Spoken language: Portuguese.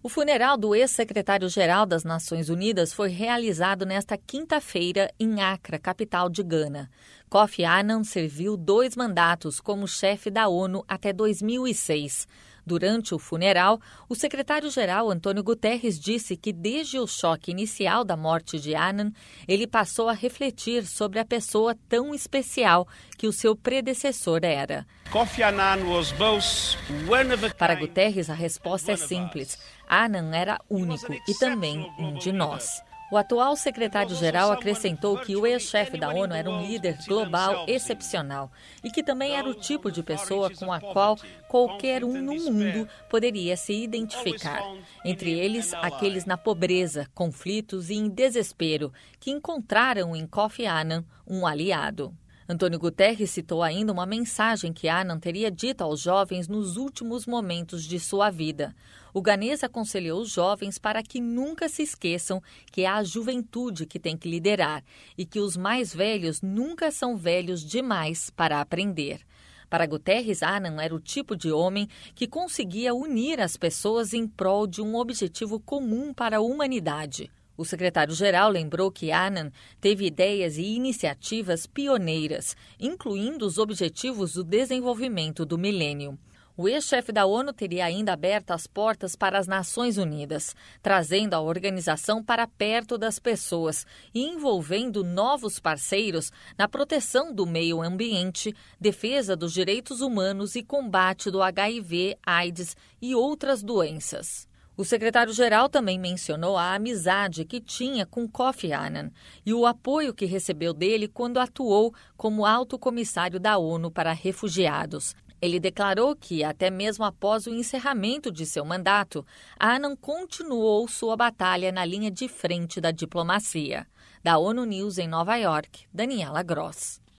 O funeral do ex-secretário-geral das Nações Unidas foi realizado nesta quinta-feira em Accra, capital de Gana. Kofi Annan serviu 2 mandatos como chefe da ONU até 2006. Durante o funeral, o secretário-geral Antônio Guterres disse que desde o choque inicial da morte de Annan, ele passou a refletir sobre a pessoa tão especial que o seu predecessor era. Para Guterres, a resposta é simples. Annan era único e também um de nós. O atual secretário-geral acrescentou que o ex-chefe da ONU era um líder global excepcional e que também era o tipo de pessoa com a qual qualquer um no mundo poderia se identificar. Entre eles, aqueles na pobreza, conflitos e em desespero, que encontraram em Kofi Annan um aliado. Antônio Guterres citou ainda uma mensagem que Annan teria dito aos jovens nos últimos momentos de sua vida. O ganês aconselhou os jovens para que nunca se esqueçam que é a juventude que tem que liderar e que os mais velhos nunca são velhos demais para aprender. Para Guterres, Annan era o tipo de homem que conseguia unir as pessoas em prol de um objetivo comum para a humanidade. O secretário-geral lembrou que Annan teve ideias e iniciativas pioneiras, incluindo os Objetivos do Desenvolvimento do Milênio. O ex-chefe da ONU teria ainda aberto as portas para as Nações Unidas, trazendo a organização para perto das pessoas e envolvendo novos parceiros na proteção do meio ambiente, defesa dos direitos humanos e combate do HIV, AIDS e outras doenças. O secretário-geral também mencionou a amizade que tinha com Kofi Annan e o apoio que recebeu dele quando atuou como alto comissário da ONU para refugiados. Ele declarou que, até mesmo após o encerramento de seu mandato, Annan continuou sua batalha na linha de frente da diplomacia. Da ONU News em Nova York, Daniela Gross.